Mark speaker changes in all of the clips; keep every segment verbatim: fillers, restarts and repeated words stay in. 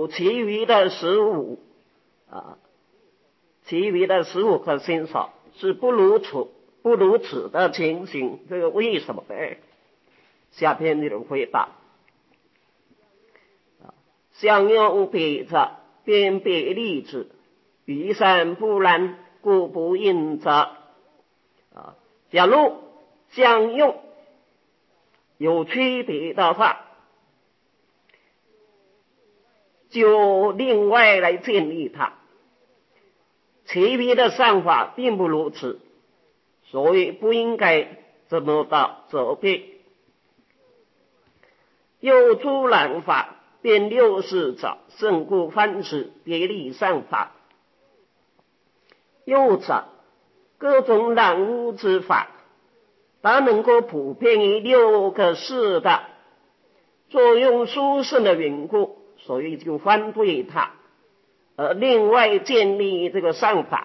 Speaker 1: 其余的十五啊，其余的十五个心少是不如此不如此的情形，这个为什么呢？下边有人回答：相用彼者，辨别利之，于善不然，故不应者。啊，假如相用有区别的话，就另外来建立它。其余的善法并不如此，所以不应该这么的责备。又诸染法辨六事者，胜故翻此别立善法。又者各种染污之法，它能够普遍于六个事的作用殊胜的缘故，所以就反对它，而另外建立这个善法。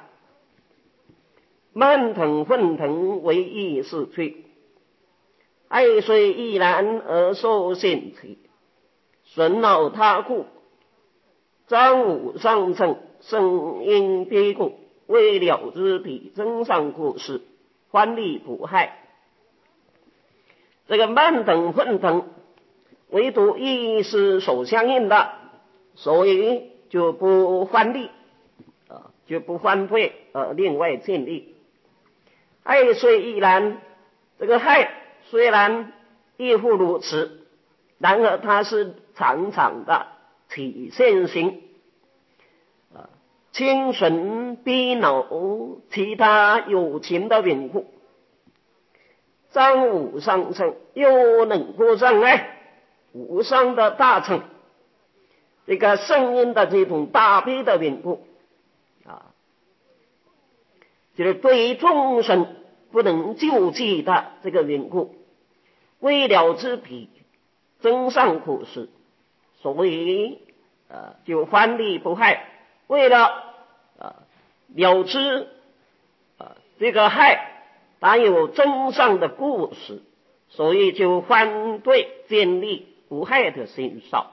Speaker 1: 慢腾混腾为意是趣，爱虽亦然而受限其，损恼他故，张武上乘，圣因别故，为了之彼增上故事，欢利不害。这个慢腾混腾唯独意是所相应的，所以就不欢利，啊，就不反对，呃，另外建立。爱虽亦然，这个害虽然亦复如此，然而它是常常的体现型，啊，轻损逼恼其他有情的缘故。张武上乘又能够障碍无上的大乘，这个圣因的这种大悲的缘故，啊，就是对于众生不能救济的这个缘故，为了之彼增上苦事，所以呃就反利不害，为了呃了知呃这个害它有增上的故事，所以就反对建立不害的心少。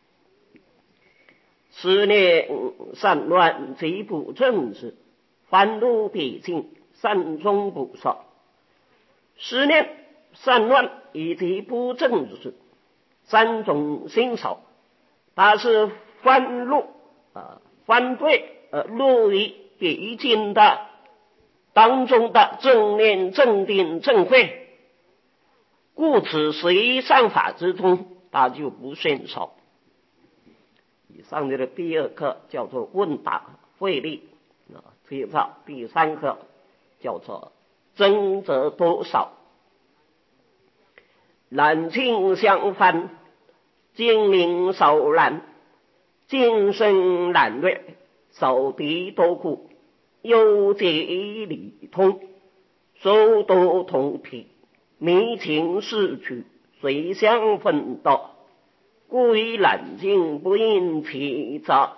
Speaker 1: 思念善乱及不正之，烦怒彼尽，善终不少。思念善乱以及不正之三种心少，它是反入啊反对呃入于彼尽的当中的正念正定正慧，故此随善法之中，它就不甚少。以上的第二课叫做问答慧力啊，介绍第三课叫做争则多少。染净相反，精明少染，精深染略，少敌多故，幽结理通，收多同体，迷情事趣，随相奋斗，故以染净不应其责。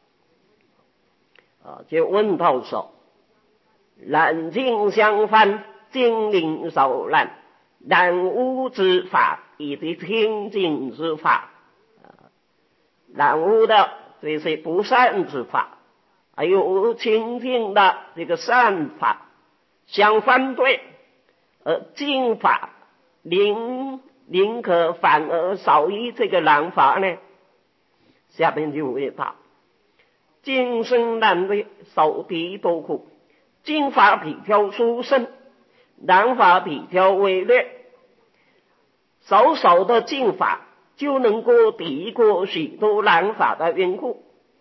Speaker 1: 啊，就问到说，染净相反，精明少染，染污之法以及清净之法，啊，染污的这些不善之法，还有清净的这个善法相反对，而净法宁宁可反而少于这个染法呢？下边就回答：净身染略，少敌多故。净法比较殊胜，染法比较微劣，少少的净法就能够抵过许多染法的缘故。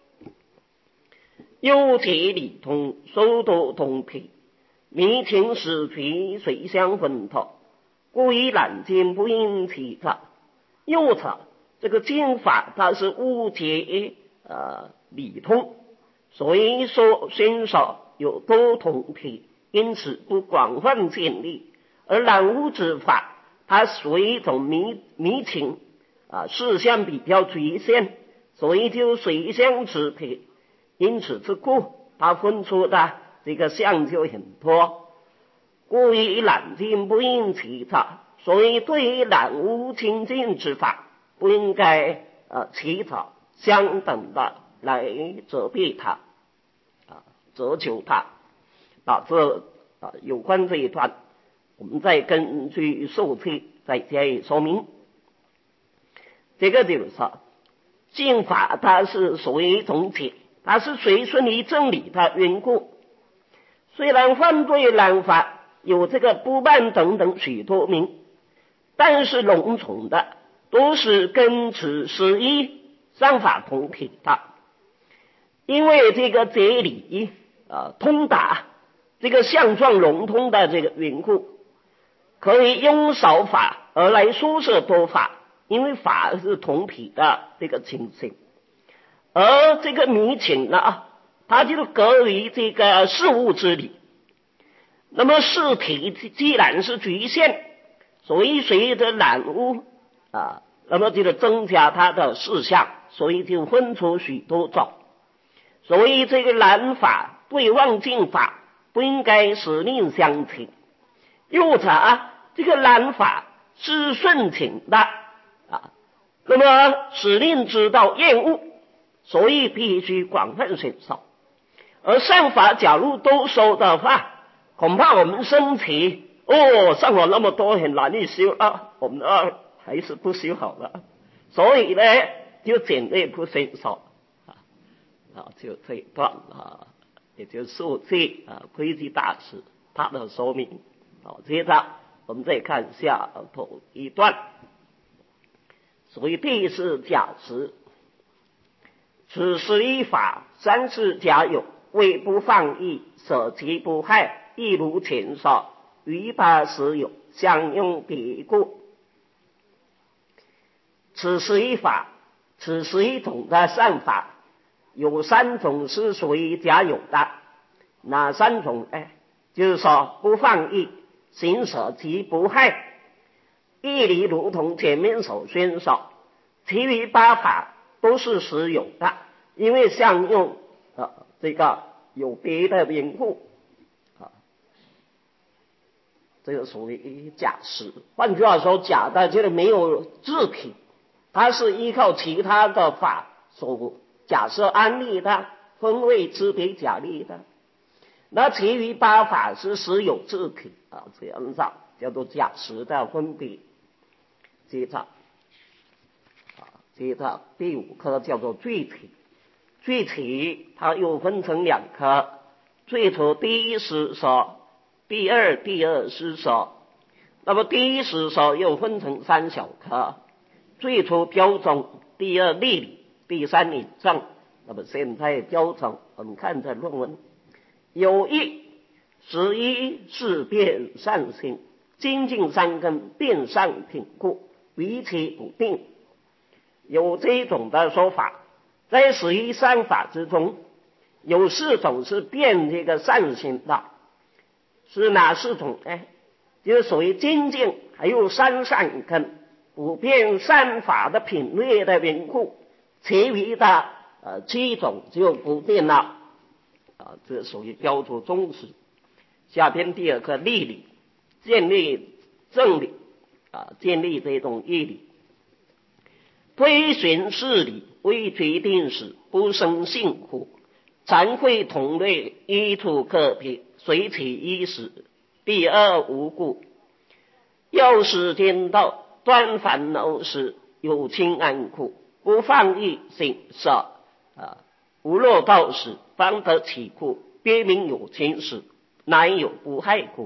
Speaker 1: 幽结理通，收多同体，迷情使趣，随相混透，故以染净不应其责。又者这个净法它是误解呃理通，所以说宣少有多同体，因此不广泛建立。而染污之法它属于一种迷迷情啊，事项比较局限，所以就随相支配，因此之故它分出的这个相就很多，故以染净不应其责。所以对于染污清净之法不应该呃起草相等的来责备他啊，责求他啊。这啊有关这一段，我们再根据受册再加以说明。这个就是说，刑法它是属于一种解，它是随顺于真理的缘故。虽然犯罪滥法有这个不办等等许多名，但是笼统的都是跟此十一三法同体的。因为这个哲理啊通达，这个相状融通的这个缘故，可以用少法而来疏摄多法，因为法是同体的这个情形。而这个迷情呢，它就隔于这个事物之理。那么事体既然是局限，所以随着染污啊，那么就增加它的事项，所以就分出许多种。所以这个染法对妄境法不应该使令相情，又者这个染法是顺情的啊，那么使令知道厌恶，所以必须广泛宣授。而善法假如都收的话，恐怕我们生起哦，善法那么多很难以修啊，我们啊还是不修好了，所以呢就简略不宣授啊。啊，就这一段啊，也就是受册啊规矩大师他的说明。好，接着我们再看下头一段，所以第四假实，此十一法三世假有，为不放逸，舍其不害，亦如前说，于八实有，相用别故。此十一法，此十一种的善法，有三种是属于假有的。哪三种呢？就是说不放逸，行舍其不害，义理如同前面所宣说。其余八法都是实有的，因为相用呃这个有别的缘故啊，这个属于假实。换句话说，假的就是没有自体，它是依靠其他的法所假设安立的，分位之别假立的。那其余八法是实有自体啊，这样子叫做假实的分别。接着啊，接着第五科叫做具体。具体它又分成两科，最初第一实说，第二第二实说。那么第一实说又分成三小科，最初标准，第二例理，第三理证。那么现在标准我们看这论文，有一十一事变善行，精进三根变善品故，为其不定。有这种的说法，在十一善法之中，有四种是变这个善行的，是哪四种呢？就是属于精进，还有三善根普遍善法的品类的缘故，其余的呃七种就不变了啊，这属于标注宗旨。下边第二个例理，建立正理啊，建立这种义理。推寻事理，为决定时，不生性苦，惭愧同类，依处个别，随其依时。第二无故，要使颠倒，断烦恼时，有清安苦，不放逸行舍啊，无落道时，方得其苦，别名有情时，乃有不害苦。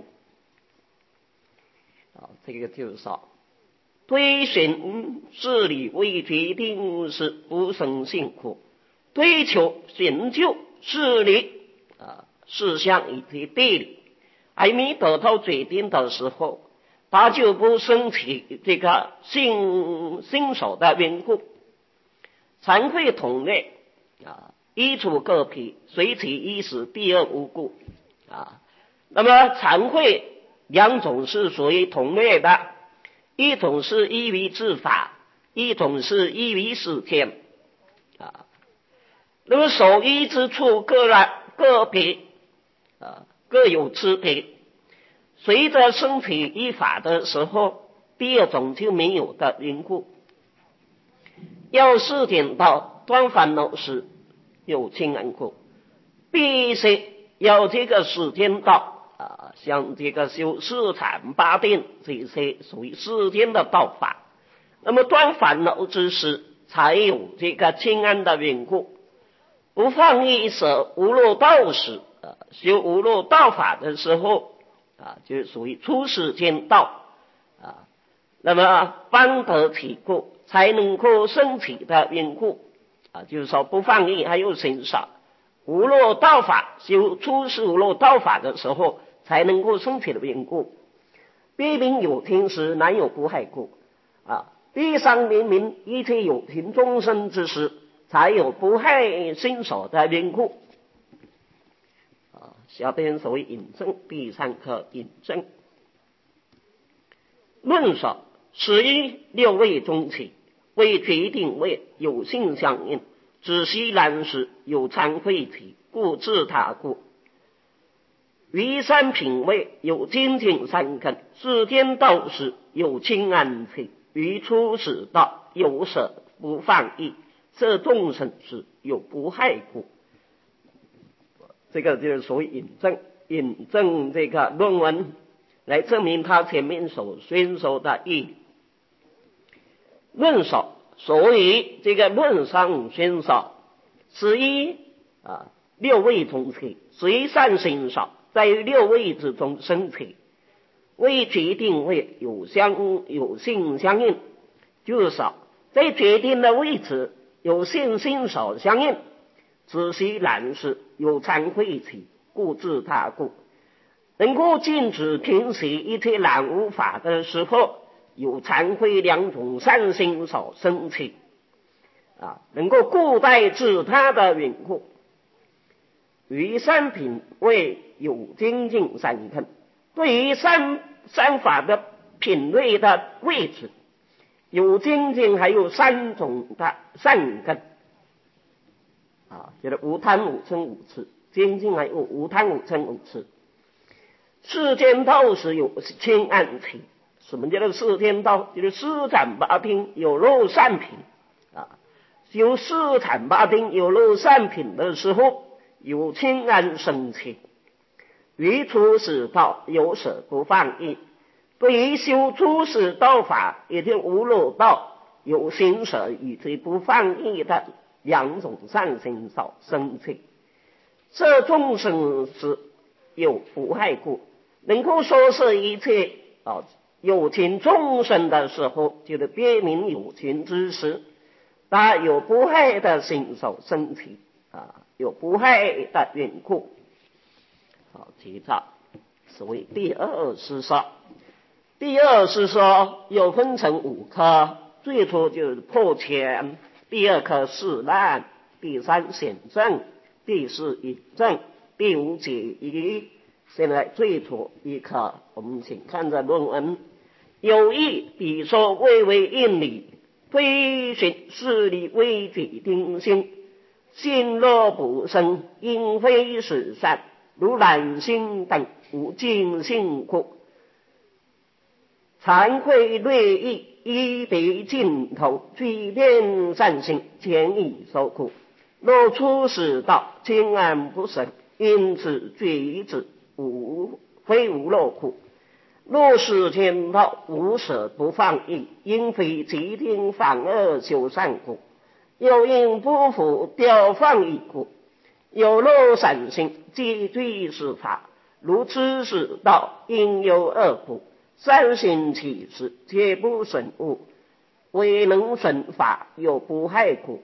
Speaker 1: 啊，这个就是说，推寻事理为决定时，不生性苦，追求寻究事理啊事项以及地理，还没得到决定的时候，他就不生起这个新新手的缘故。惭愧同类啊，依处个别，随其依时。第二无故啊，那么惭愧两种是属于同类的，一种是依于自法，一种是依于世天啊。那么所依之处各然个别啊，各有差别。随着升起依法的时候，第二种就没有的缘故。要试点到断烦恼时有清安故，必须要这个时间到啊，像这个修四禅八定这些属于世间的道法，那么断烦恼之时才有这个清安的缘故。不放逸舍无漏道时，啊，修无漏道法的时候啊，就属于出世间道啊，那么方得体故，才能够升起的缘故啊，就是说不放逸还有行少无漏道法，修出世无漏道法的时候才能够升起的缘故。必明有情时，难有不害故啊，必上明明一切有情众生之时，才有不害心所的缘故啊。下边所谓引证，第三课引证。论说十一六位中起，为决定位有性相应，只悉然时有惭愧体，故自他故。于三品位有精进三根，世间道时有清安体，于初始道有舍不放逸，这众生时有不害故。这个就是所谓引证，引证这个论文来证明他前面所宣说的意义。论说，所以这个论上宣说，十一啊六位中起，随善行少，在六位之中升起，为决定位有相有性相应，就是说在决定的位置有性心所相应，只悉然是有惭愧体，故自他故。能够禁止平息一切染污法的时候，有惭愧两种善心所生起啊，能够固待自他的缘故。于三品位有精进三根，对于三三法的品类的位置有精进，还有三种的善根啊，就是无贪无嗔无痴，精进还有无贪无嗔无痴。世间道时有清安体，什么叫做世间道？就是四禅八定有漏善品啊，修四禅八定有漏善品的时候，有清安生起。于初始道有舍不放逸，对于修初始道法，也就无漏道有行舍以及不放逸的两种善行所生起。这众生是有不害故，能够说是一切啊有情众生的时候，就是别名有情之时，他有不害的心所生起啊，有不害的缘故。好，接着所谓第二是说，第二是说有分成五科，最初就是破前，第二科示难，第三显正，第四引证，第五解疑。现在最初一科，我们请看着论文。有意比说未为应理，推寻事理未决定性，心若不生，因非实善，如懒心等无尽性故。惭愧略意，一别尽头，具变善行，前已受苦。若初始道，清安不生，因此觉之无非无漏苦。若世间道，无舍不放逸，因非决定反恶修善故，又因不服掉放逸故。有漏善行，皆罪是法，如初始道，因有恶苦。善行起时，皆不损物，未能损法，有不害故。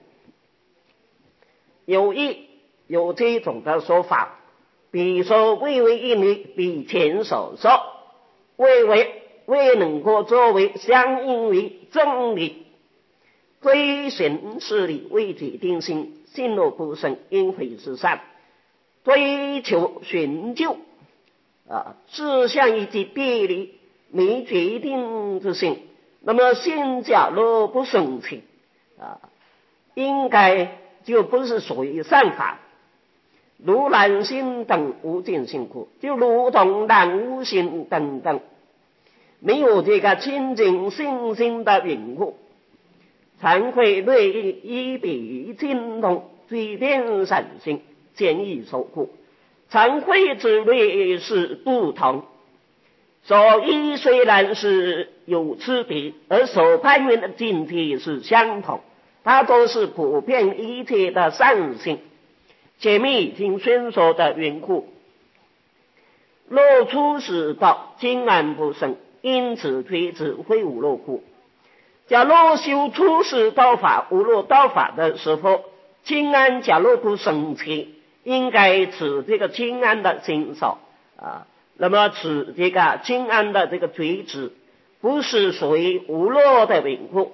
Speaker 1: 有一有这种的说法，比如说未为一理，比前所说未为未能够作为相应于真理，推寻事理未决定性，心若不生，因非是善，追求寻究啊事项以及别离没决定之性，那么心假若不生起啊，应该就不是属于善法。如懒心等无尽性故，就如同懒无心等等，没有这个清净信心的缘故， 惭愧内意一笔精通，追遍善行，见义受苦。惭愧之类是不同，所以虽然是有区别，而所攀缘的境界是相同，它都是普遍一切的善行。前面已经宣说的缘故，若出世道，精安不生，因此推之非无漏故。假若修出世道法、无漏道法的时候，精安假若不生起，应该持这个精安的心少啊，那么持这个精安的这个觉知，不是属于无漏的缘故。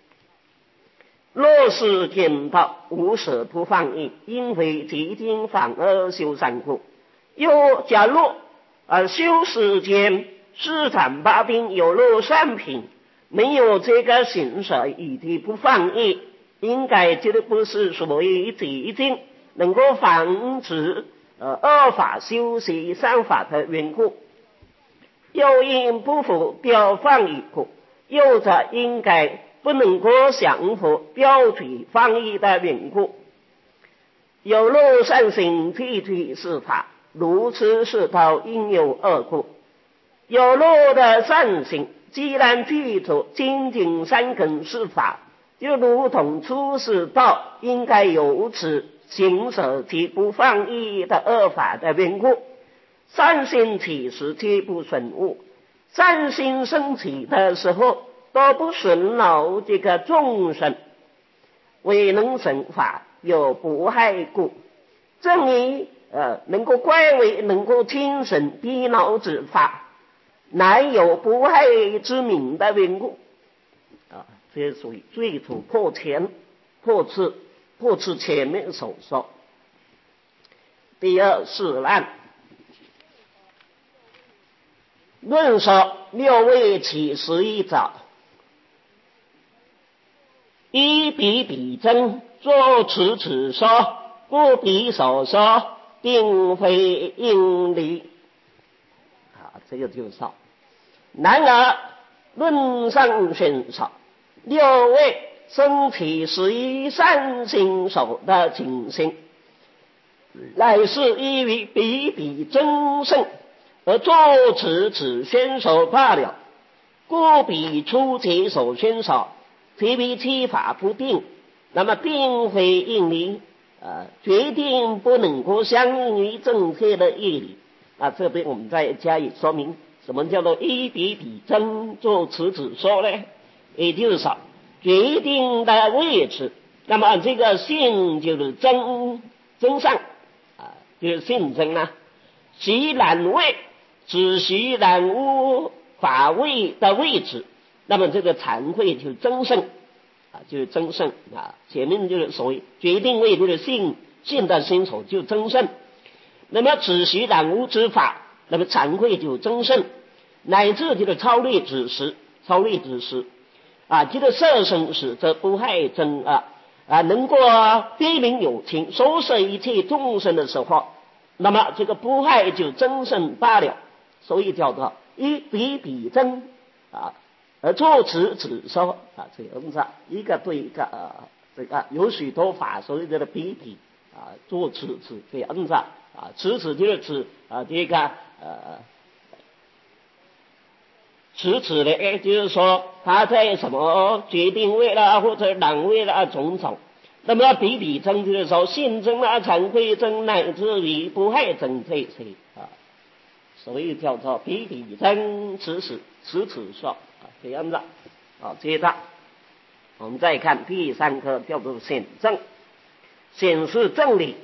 Speaker 1: 若是见道无舍不放逸，因为极精反而修善故。又假若啊修世间四禅八定有漏善品，没有这个行舍以及不放逸，应该这个不是属于极精，能够防止呃恶法修习善法的缘故。又因不符标放逸故，又则应该不能够降服标准放逸的缘故。有漏善行具体是法，如此是道应有二故。有漏的善行既然具足精进三根是法，就如同出世道应该有此行舍及不放逸的恶法的缘故。善心起时皆不损物，善心升起的时候都不损恼这个众生，为能成法有不害故，正以呃能够怪为能够精神逼恼之法，乃有不害之名的缘故啊，这属于最初破前破次破次前面所说。第二是难论说六位起时一早，一比比争，作此此说，不比所说，并非应理。啊，这个就是说，然而论上宣说，六位生起时一善心手的情形，乃是依于比比争胜而作此此宣说罢了，故彼初期所宣说，其为七法不定，那么并非应理，呃，决定不能够相应于正确的义理。啊，这边我们再加以说明，什么叫做一比比争作此此说呢？也就是说，决定的位置，那么这个性就是真真上啊，就是性真啊，其然位只需然无法位的位置，那么这个惭愧就是真胜啊，就是真胜啊。前面就是所谓决定位就是性性的心手就真胜，那么只需然无之法，那么惭愧就真胜，乃至就是超略之时，超略之时啊，这个色身使则不害真啊啊，能够悲悯有情，收摄一切众生的时候，那么这个不害就真胜罢了。所以叫做一比比争啊，而作此此说啊，这样子一个对一个呃这个有许多法，所以叫做比比啊，作此此这样子啊，此此就是此啊这个呃此此的哎，就是说他在什么决定位了或者档位了种种，那么比比争就是说性争啊、惭愧争乃至于不害争这些啊。所以叫做比比争，此此此此说啊，这样子啊。接着我们再看第三课，叫做显正，显示正理。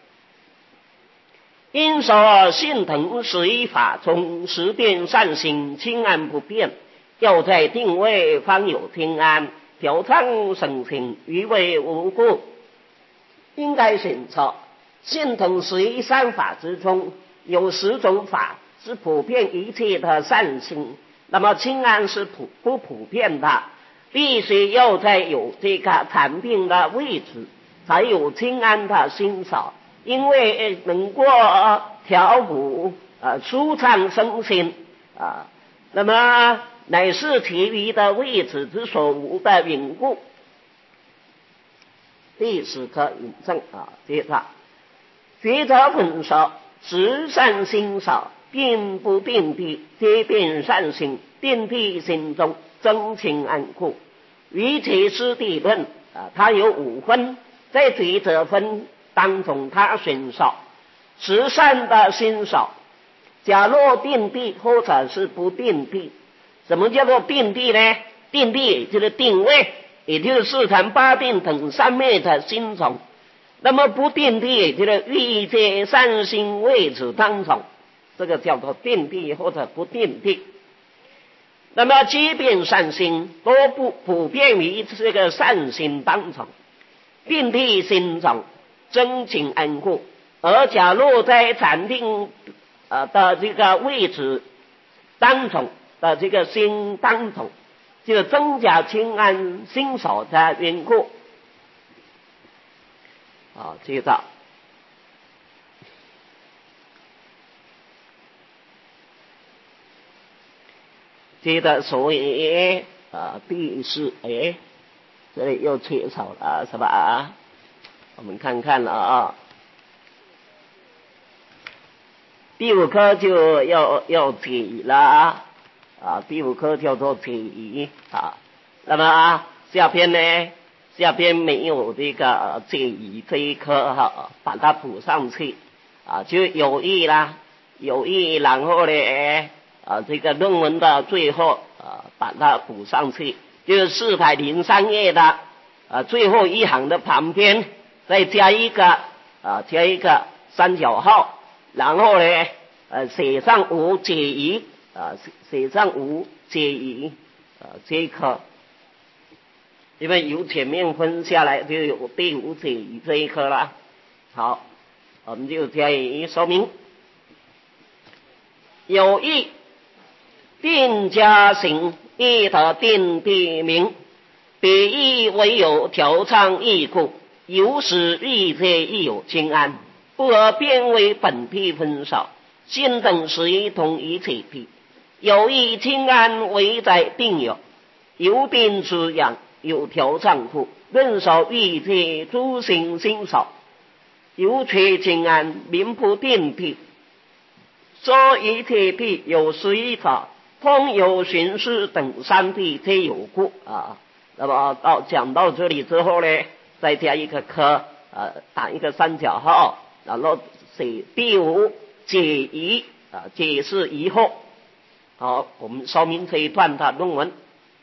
Speaker 1: 因说性腾十一法中，十变善行，清安不变，要在定位方有平安，调畅生平，余为无故。应该显示性腾十一善法之中，有十种法是普遍一切的善行，那么清安是普不普遍的，必须要在有这个禅定的位置，才有清安的欣赏，因为能够调伏啊舒畅身心啊，那么乃是其余的位置之所无的缘故。 第十课引证啊，接着觉者分少，实善心少，并不定地，皆变善心，定地心中，真情安固。于其师地论啊，它有五分，在觉者分当中，它选少，实善的心少。假若定地或者是不定地，什么叫做定地呢？定地就是定位，也就是四禅八定等三昧的心种。那么不定地就是欲界善心位置当中，这个叫做定地或者不定地。那么即便善心都不普遍于这个善心当中，定地心中真情安固。而假若在禅定呃的这个位置当中的这个心当中，就增加清安心所的缘故。好，接着接着所以啊第四哎，这里又缺少了是吧？我们看看了啊。第五课就要要解疑了啊，啊，第五课叫做解疑啊。那么啊，下篇呢，下篇没有这个解疑这一科哈、啊，把它补上去啊，就有意啦，有意，然后呢，啊，这个论文的最后啊，把它补上去，就是四百零三页的啊最后一行的旁边再加一个啊，加一个三角号。然后呢，呃，写上无解疑啊，写上无解疑啊，这一科，因为由前面分下来就有第五解疑这一科了。好，我们就加以说明。有意定家行亦得定地名，彼亦唯有调畅义故，有使欲界亦有清安。不而变为本地分少，心等十一同一切地，有意清安唯在定有，有定之养，有调畅故，论少欲界诸行心少，有缺清安，名不定地。说一切地有十一法，通有寻思等三地皆有故啊。那么到讲到这里之后呢，再加一个科啊，打一个三角号。然后写第五解疑啊，解释疑惑。好，我们说明这一段的论文。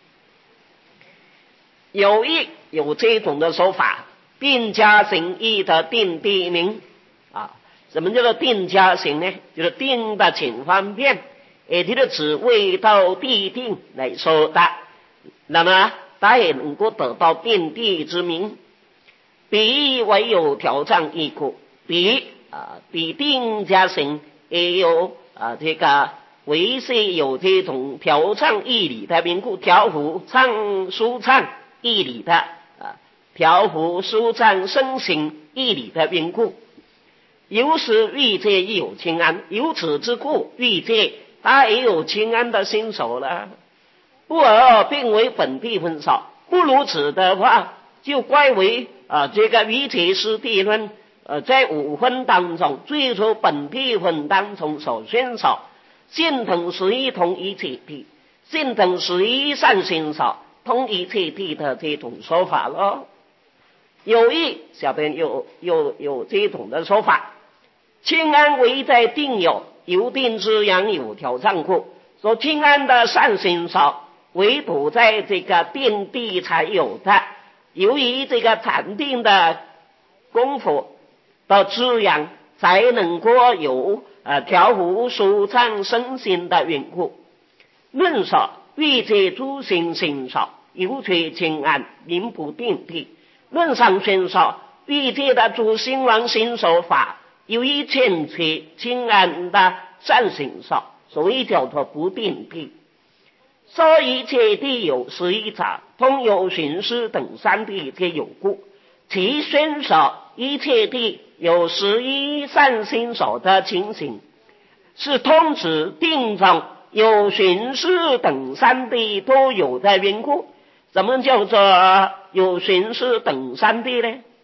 Speaker 1: 有意有这种的说法，定家行义的定地名啊，什么叫做定家行呢？就是定的请方便，也就是指未到地定来说的，那么他也能够得到定地之名。彼唯有调畅义故，彼啊彼定家行也有啊这个唯是有这种调畅义理的名故，调伏畅舒畅义理的啊调伏舒畅身心义理的缘故，由是欲界亦有清安，由此之故，欲界它也有清安的心手了。不而并为本地分少，不如此的话，就怪为啊这个于其师地论呃在五分当中，最初本地分当中所宣少，心等十一同一切地，心等十一善心少，同一切地的这种说法咯。有意下边有有有这种的说法，清安唯在定有，由定之养有调畅故，说清安的善心少，唯独在这个定地才有的，由于这个禅定的功夫的滋养，才能够有呃调伏舒畅身心的缘故。论少欲界诸行心少，有缺清安，名不定地。论上宣少欲界的诸行王行手法，由于欠缺清安的善行少，所以叫做不定地。说一切地有十一法，通有寻思等三地皆有故，其宣少一切地有十一善心手的情形，是通指定中有寻思等三地都有的缘故。什么叫做有寻思等三地呢？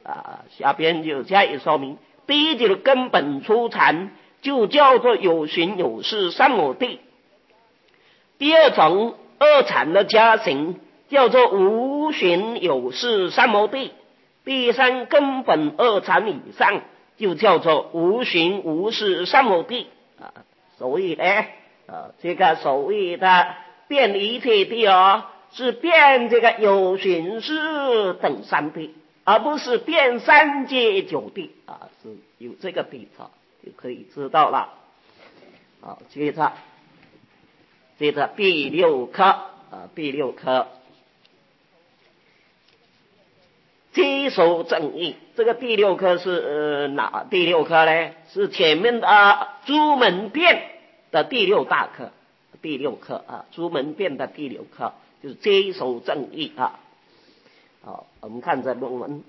Speaker 1: 啊，下边就加以说明。第一就是根本出禅，就叫做有寻有事三摩地。第二种二禅的加行叫做无寻有事三摩地。第三根本二禅以上就叫做无寻无事三摩地啊。所以呢，呃，这个所谓的遍一切地哦，是遍这个有寻事等三地，而不是遍三界九地啊，是有这个地方就可以知道了。好，接着接着第六课啊，第六课接受正义。这个第六课是呃哪第六课呢？是前面的、啊、朱门辩的第六大课，第六课啊，朱门辩的第六课就是接受正义啊。好，我们看这论文。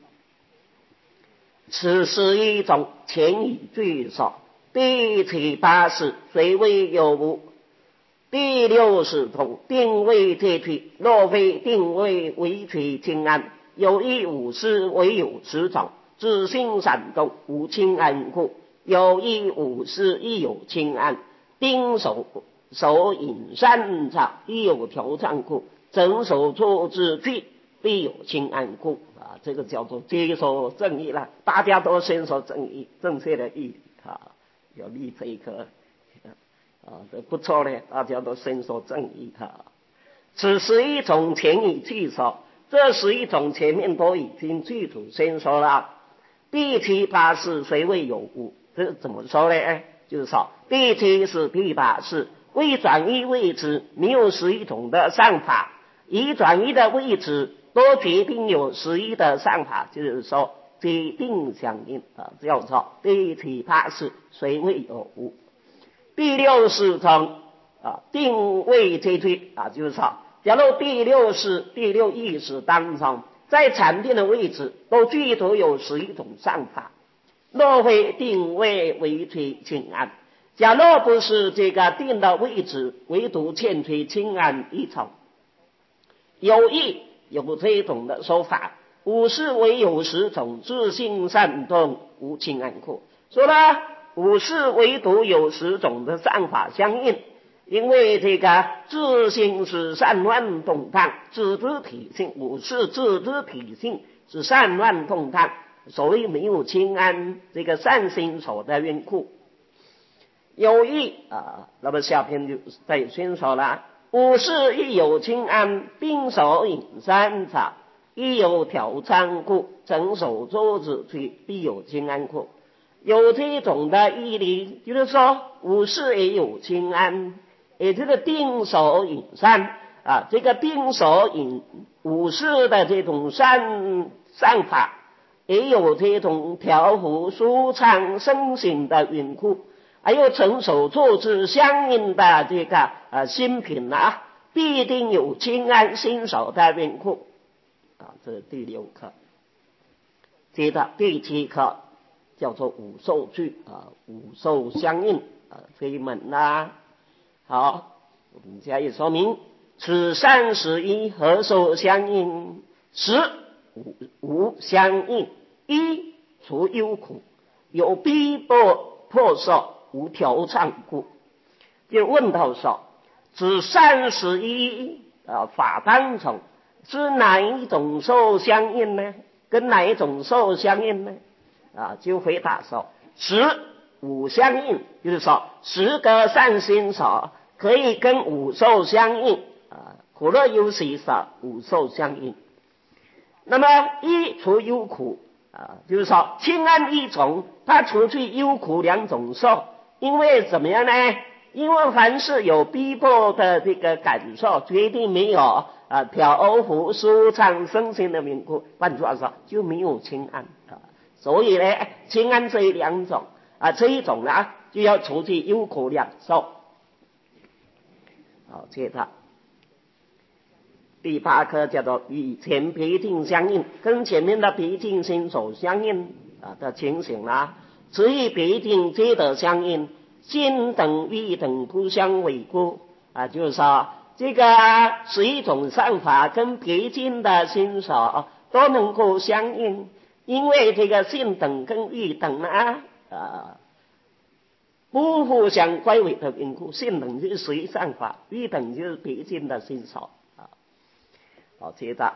Speaker 1: 此是一种前已具说，第七八事虽未有无，第六是种定位皆取，若非定位为取清安，有一五事为有十种，自性闪动无清安故，有一五事亦有清安，定手手引善场亦有调畅故，整手作之具必有清安故啊，这个叫做接受正义了。大家都先说正义，正确的义啊，有立这一科啊，这不错呢，大家都先说正义啊。此是一种前已具说，这是一种前面都已经具足先说了。第七八事虽未有无，这怎么说呢？就是说第七是第八事未转移位置，没有十一种的上法，已转移的位置都决定有十一的上法，就是说决定相应啊，叫做第七八事虽未有无。第六是从啊定位皆取啊，就是说假如第六是第六意识当中在禅定的位置都具足有十一种上法，若非定位为取清安，假若不是这个定的位置，唯独欠缺清安一种，有意有这种的说法，五事为有十种，自性善动无清安故。说了五事唯独有十种的善法相应，因为这个自性是善乱动荡，自知体性，五事自知体性是善乱动荡，所谓没有清安这个善心所的缘故。有意啊，那么下篇就再宣说了，五事亦有清安，并手引善法，亦有调畅故，整手作之具必有清安故。有这种的义理，就是说五事也有清安，也就是定手引善啊，这个定手引五事的这种善善法，也有这种调伏舒畅身心的缘故，还有成手作之相应的这个呃心品啊，必定有清安心手的缘故啊。这是第六课。接着第七课叫做五受具啊，五受相应啊，非门啦。好，我们加以说明。此三十一何受相应？十五无相应。一除忧苦，有逼迫迫受，无调畅故。就问到说，此三十一啊法当中是哪一种受相应呢？跟哪一种受相应呢？啊，就回答说十五相应，就是说十个善心所可以跟五受相应啊，苦乐忧喜所五受相应。那么一除忧苦啊，就是说清安一种，它除去忧苦两种受，因为怎么样呢？因为凡是有逼迫的这个感受，决定没有啊调伏舒畅身心的缘故，换句话说就没有清安啊。所以呢，清安这两种啊，这一种呢就要除去忧苦两受。好，接着第八课叫做与前别境相应，跟前面的别境心所相应啊的情形啦，此与别境皆得相应，心等意等不相违故啊，就是说这个十一种善法跟别境的心所都能够相应。 因为这个性等跟欲等啊啊不互相关违的缘故，性等就是随善法，欲等就是别境的欣赏啊。好，接着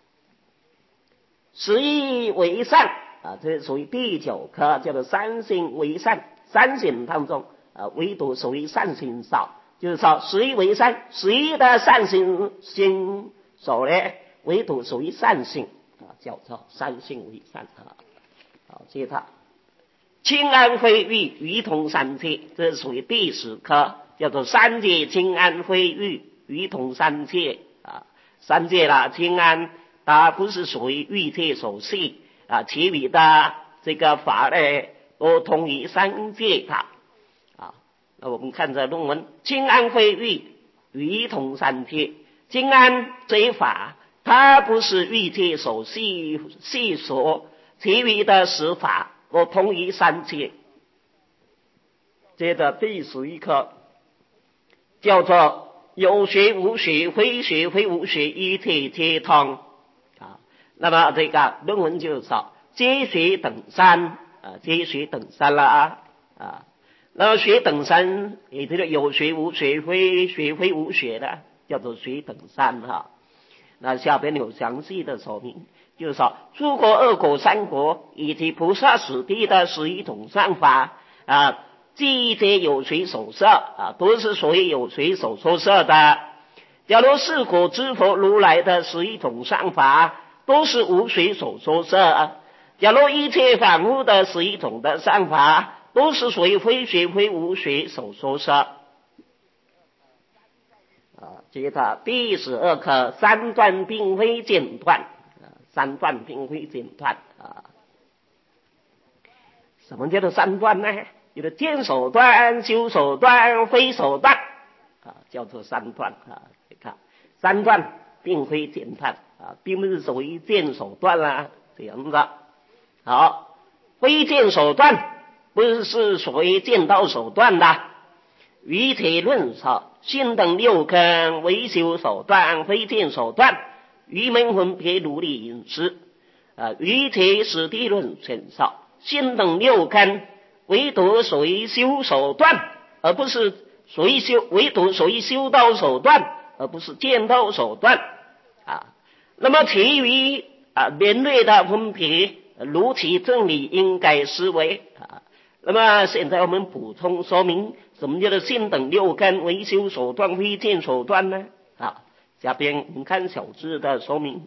Speaker 1: 十一为善啊，这是属于第九科，叫做三性为善。三性当中啊，唯独属于善心少，就是说十一为善，十一的善心心所呢，唯独属于善性啊，叫做三性为善啊。好，接着清安非欲于同三界，这是属于第十科，叫做三界清安非欲于同三界啊。三界啦，清安它不是属于欲界所系啊，其余的这个法呢都同于三界它啊。那我们看这论文，清安非欲于同三界，清安这一法它不是欲界所系系所，其余的十法我同于三界。接着第十一课叫做有学无学，非学非无学，一切皆通啊。那么这个论文就是说皆学等三啊，皆学等三了啊啊。那么学等三也就是有学无学，非学非无学的，叫做学等三哈、啊。那下边有详细的说明，就是说诸国、二国、三国以及菩萨史地的十一种善法啊，即皆有随所摄啊，都是属于有随所说摄的。假如四果之佛如来的十一种善法都是无随所说摄，假如一切凡夫的十一种的善法都是属于非学非无学所说摄。啊，接着第十二课三断并非间断啊，三断并非间断啊。什么叫做三断呢？就是见所断、修所断、非所断啊，叫做三断啊。你看，三断并非间断啊，并不是属于见所断啦，这样子。好，非见所断不是属于见道所断的。于铁论说，性等六根为修所断，非见所断。于门分别如理饮食啊。于铁史地论宣说，性等六根唯独属于修所断，而不是属于修，唯独属于修道所断，而不是见道所断啊。那么其余啊连类的分别，如其正理应该思维啊。那么现在我们补充说明，什么叫做性等六根为修所断，非见所断呢？啊，下边我们看小字的说明。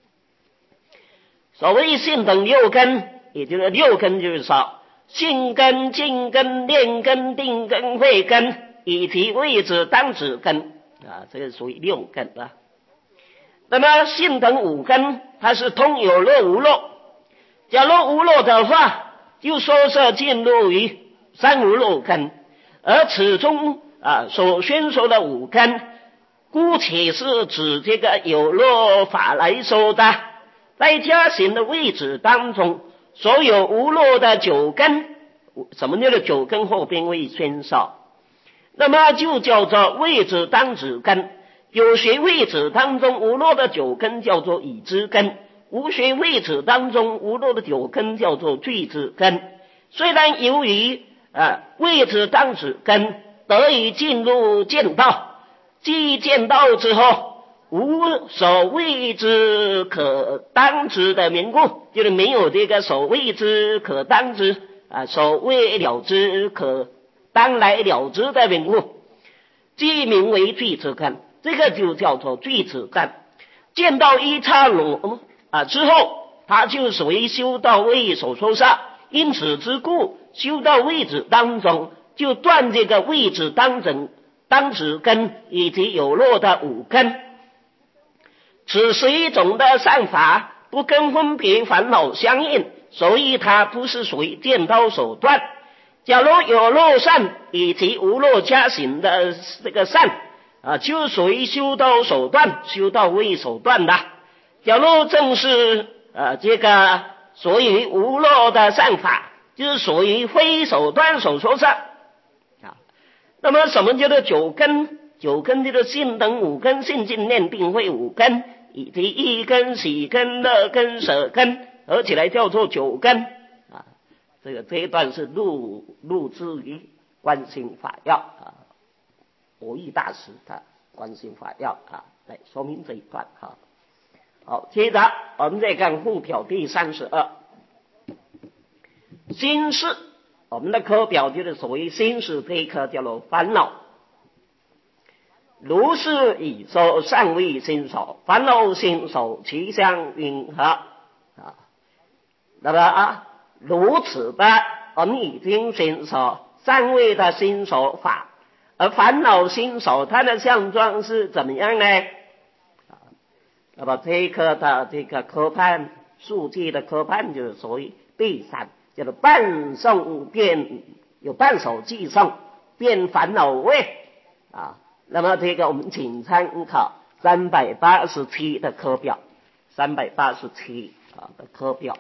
Speaker 1: 所谓性等六根，也就是六根，就是说性根、静根、念根、定根、慧根以及位置当指根啊，这个属于六根啊。那么性等五根，它是通有漏无漏。假如无漏的话，就说是进入于三无漏根，而此中啊所宣说的五根，姑且是指这个有漏法来说的。在加行的位置当中，所有无漏的九根，什么叫做九根后边未宣说，那么就叫做位置当指根。有学位置当中无漏的九根叫做已知根，无学位置当中无漏的九根叫做具知根。虽然由于啊位置当指根得以进入见道，即见道之后无所谓之可当知的缘故，就是没有这个所谓之可当知啊，所谓了之可当来了之的缘故，即名为具知根。这个就叫做具知根。见到一刹那啊之后，它就属于修道位所说上，因此之故，修道位置当中就断这个位置当整当指根以及有漏的五根。此十一种的善法不跟分别烦恼相应，所以它不是属于见道所断。假如有漏善以及无漏加行的这个善啊，就属于修道所断，修道位所断的。假如正是呃这个属于无漏的善法，就是属于非所断所说善啊。那么什么叫做九根？九根就是性等五根，性静念定慧五根，以及一根、喜根、乐根、舍根合起来叫做九根啊。这个这一段是录录之于观心法要啊，博弈大师的观心法要啊，来说明这一段哈。好，接着我们再看附表第三十二，心事。我们的科表就是所谓心事这一科叫做烦恼。如是已说善谓心所，烦恼心所其相应合啊。那么啊，如此的我们已经先说善谓的心所法，而烦恼心所它的相状是怎么样呢？啊，那么这一科的这个科判数据的科判就是所谓第三，叫做半送变，有半首寄送变烦恼位啊。那么这个我们请参考三百八十七的科表，三百八十七啊的科表。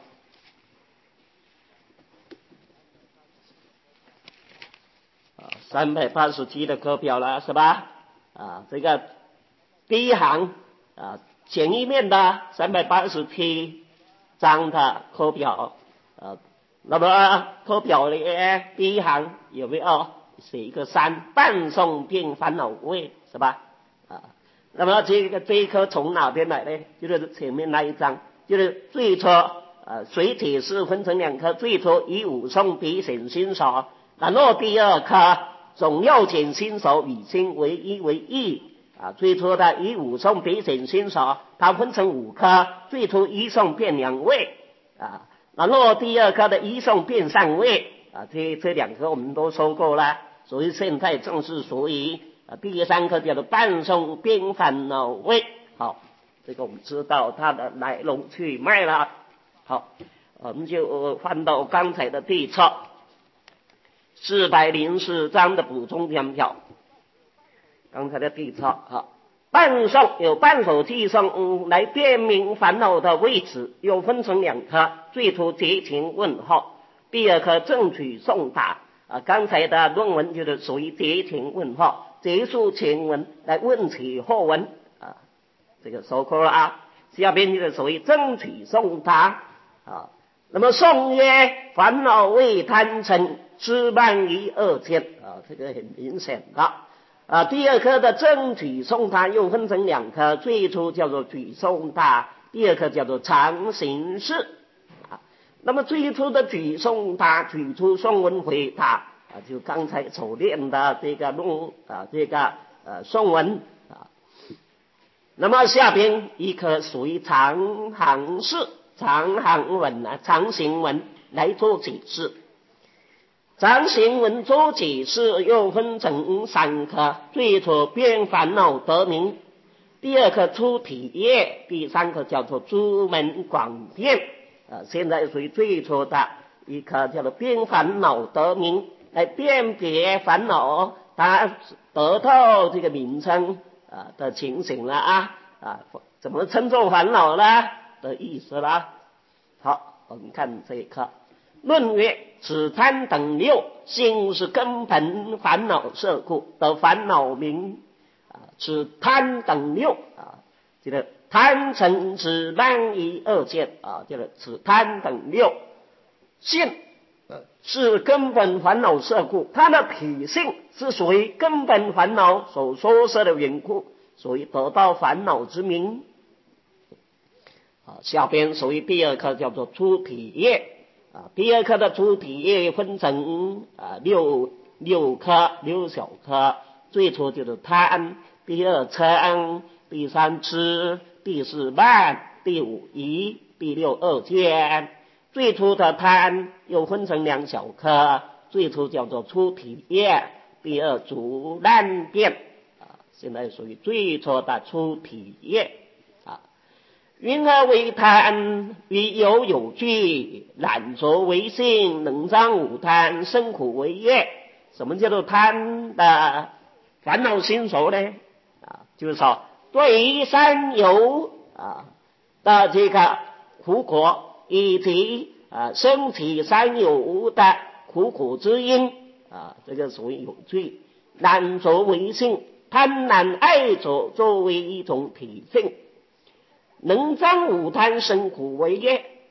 Speaker 1: 啊，三百八十七的科表了是吧？啊，这个第一行啊，前一面的三百八十七章的科表啊，那么科表里第一行有没有写一个三半送变烦恼位是吧？啊，那么这个这一科从哪边来呢？就是前面那一章，就是最初呃水体是分成两科，最初以五送比显心所，然后第二科总要显心所与心为一为一啊，最初的以五送比显心所，它分成五科，最初一送变两位啊，然后第二科的一送变三位啊，这这两科我们都说过了。所以现在正是属于啊第三科叫做半送变烦恼位。好，这个我们知道它的来龙去脉了。好，我们就翻到刚才的第册四百零四章的补充讲票。刚才的第册啊，半送有半首寄送、嗯、来辨明烦恼的位置，又分成两科，最初结情问候，第二科正取送答。啊，刚才的论文就是属于结情问候，结束前文来问起后文啊，这个收扣了啊。下边就是属于争取送答啊。那么颂曰：烦恼为贪嗔，痴慢于二见啊，这个很明显的啊。第二科的争取送答又分成两科，最初叫做举送答，第二科叫做常行事。那么最初的举送答，举出颂文回答啊，就刚才所练的这个论啊，这个呃颂文啊。那么下边一科属于常行事、常行文啊、常行文来做解释。常行文做解释又分成三科，最初变烦恼得名，第二科出体业，第三科叫做诸门广辩。啊，现在属于最初的一科叫做辨烦恼得名，来辨别烦恼它得到这个名称啊的情形了啊啊，怎么称作烦恼呢的意思啦。好，我们看这一课。论曰：此贪等六，心是根本烦恼色故，得烦恼名啊。此贪等六啊，这个贪嗔痴慢疑二见啊，就是此贪等六性是根本烦恼色故，它的体性是属于根本烦恼所说摄的缘故，所以得到烦恼之名啊。下边属于第二课叫做出体业啊，第二课的出体业分成啊六六科六小科，最初就是贪，第二嗔，第三痴，第四慢，第五疑，第六二见。最初的贪又分成两小科，最初叫做出体业，第二逐难变啊，现在属于最初的出体业啊。云何为贪？于有有据，懒着为性，能障五贪，生苦为业。什么叫做贪的烦恼心所呢？啊，就是说对于三有啊的这个苦果，以及啊升起三有的苦果之因啊，这个属于有罪。懒着为性，贪婪爱着作为一种体性，能障五贪生苦为业。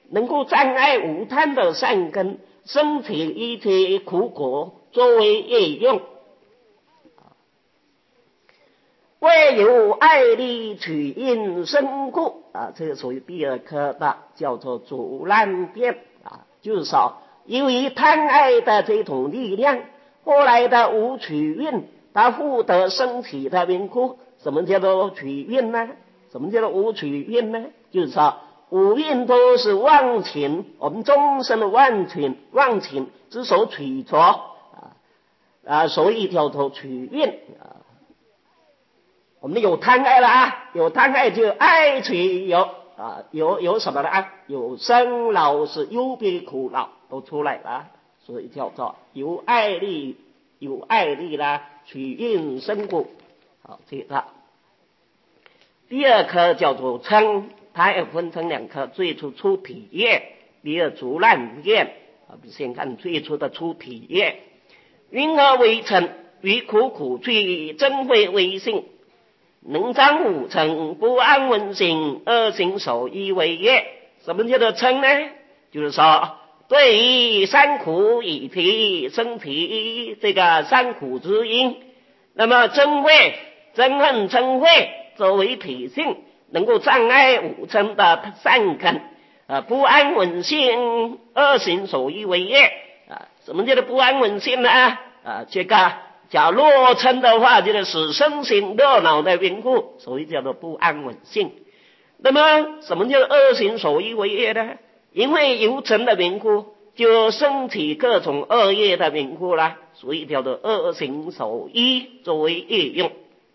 Speaker 1: 能够障碍无贪的善根，生起一切苦果作为业用。为有爱力取因生故啊，这个属于第二科的，叫做阻难变啊，就是说由于贪爱的这种力量，后来的无取运，它获得升起的缘故。什么叫做取运呢？什么叫做无取运呢？就是说五蕴都是妄情，我们众生的妄情，妄情之所取着啊啊，所以叫做取运啊。我们有贪爱了啊，有贪爱就爱取有啊，有有什么呢啊？有生老死忧悲苦恼都出来了，所以叫做有爱力，有爱力啦，取运生故。好，这个第二科叫做嗔，它也分成两科，最初出体业，第二逐难变。我们先看最初的出体业，云何为嗔？于苦苦趣，真慧为性。能张五尘，不安稳性，恶行守一为业。什么叫做嗔呢？就是说对于三苦以提身体这个三苦之因，那么嗔恚、憎恨、嗔恚作为体性，能够障碍五尘的善根啊，不安稳性，恶行守一为业啊。什么叫做不安稳性呢？啊，这个假若嗔的话，就是使身心热闹的缘故，所以叫做不安稳性。那么什么叫恶行守一为业呢？因为由嗔的缘故，就升起各种恶业的缘故啦，所以叫做恶行守一作为业用。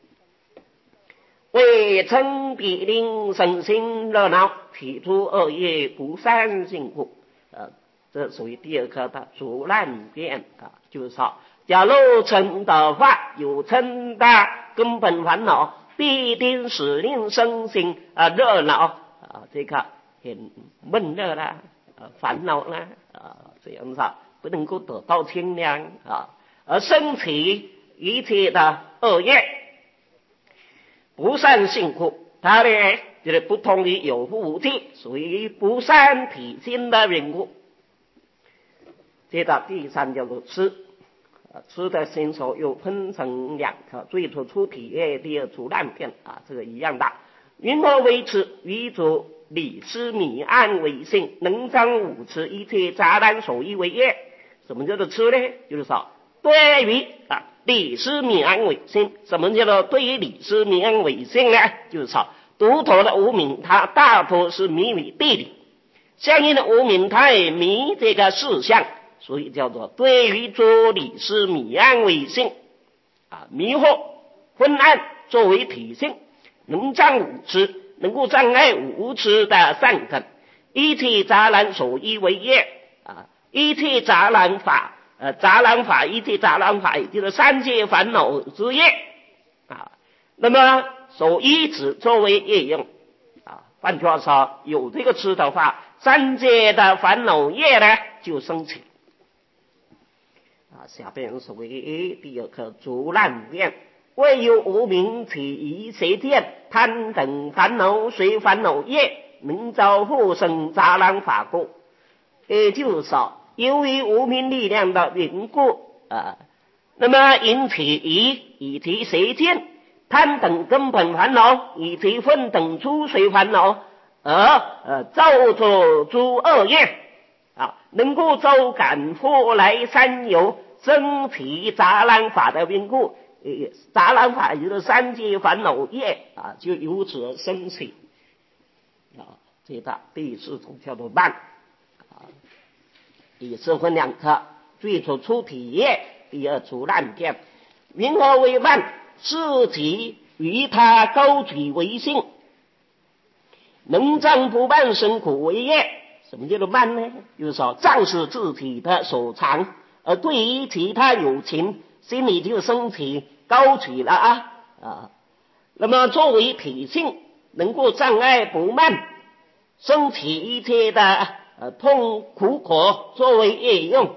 Speaker 1: 为嗔必令身心热闹，提出恶业不善性故。呃，这属于第二科的逐难变啊，就是说假如嗔的话，有嗔的根本烦恼，必定使令身心啊热闹啊，这个很闷热啦，啊烦恼啦啊，这样子不能够得到清凉啊，而升起一切的恶业，不善性故。它呢就是不同于有覆无记，属于不善体性的缘故。接着第三叫做痴。痴的心所又分成两科，最初出体业，第二逐难变啊，这个一样的。云何为痴？于主理思迷暗为性，能张五持一切杂难守一为业。什么叫做痴呢？就是说对于啊理思迷暗为性。什么叫做对于理思迷暗为性呢？就是说独头的无明，它大多是迷于地理，相应的无明，它也迷这个事项。所以叫做对于诸理思迷暗为性啊，迷惑昏暗作为体性，能障五痴，能够障碍五痴的善根，一切杂难守一为业啊，一切杂难法呃杂难法一切杂难法也就是三界烦恼之业啊，那么守一指作为业用啊，换句话说，有这个痴的话，三界的烦恼业呢就升起。啊，下边是为第二科逐难变，为有无明起于邪见，贪等烦恼随烦恼业，能招复生杂难法故。也就是说，由于无明力量的缘故啊，那么引起于以及邪见、贪等根本烦恼以及愤等诸随烦恼，而呃造作诸恶业啊，能够招感复来三有升起杂难法的缘故，杂难法也就是三界烦恼业啊，就由此而升起啊。这个第四种叫做慢啊，也是分两科，最初出体业，第二逐难变。云何为慢？是即于他高举为性，能障不慢生苦为业。什么叫做慢呢？就是说仗是自己的所长，而对于其他有情，心里就升起高举了啊啊。那么作为体性，能够障碍不慢，升起一切的呃痛苦果作为业用，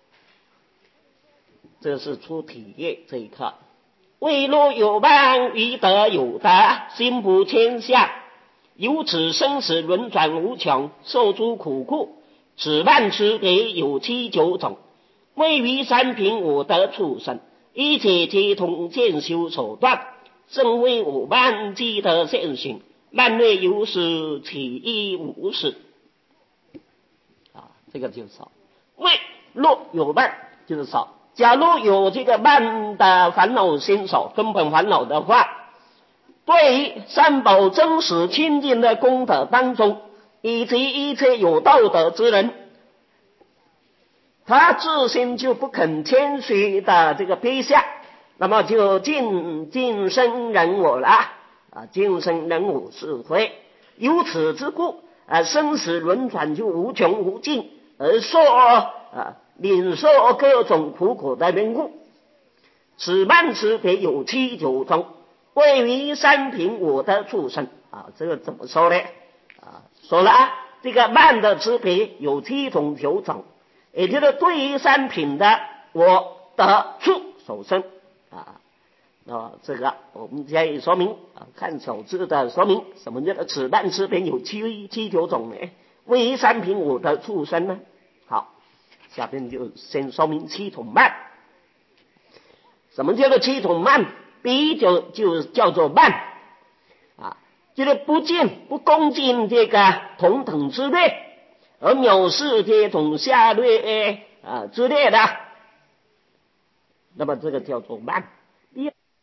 Speaker 1: 这是出体业这一课。为若有慢，于德有德，心不迁下， 由此生死轮转无穷，受诸苦苦。此慢之别有七九种，位于三品五德畜生，一切皆同见修手段，正为五慢积德现行，慢略有时，起亦无事。啊，这个就是少。为若有慢就是少。假如有这个慢的烦恼心少，根本烦恼的话，对于三宝真实清净的功德当中，以及一切有道德之人，他自身就不肯谦虚的这个卑下，那么就尽尽生人我了啊，尽生人我是非。由此之故啊，生死轮转就无穷无尽，而受啊领受各种苦苦的缘故。此慢之别有七九种，位于三品五的畜生啊，这个怎么说呢？啊，说了啊，这个慢的之别有七种九种，也就是对于三品的我的畜所生啊。那这个我们加以说明啊，看小字的说明，什么叫做此慢之别有七七九种呢？位于三品五的畜生呢？好，下边就先说明七种慢。什么叫做七种慢？第一就就叫做慢啊，就是不敬不恭敬这个同等之列，而藐视这种下列啊之列的，那么这个叫做慢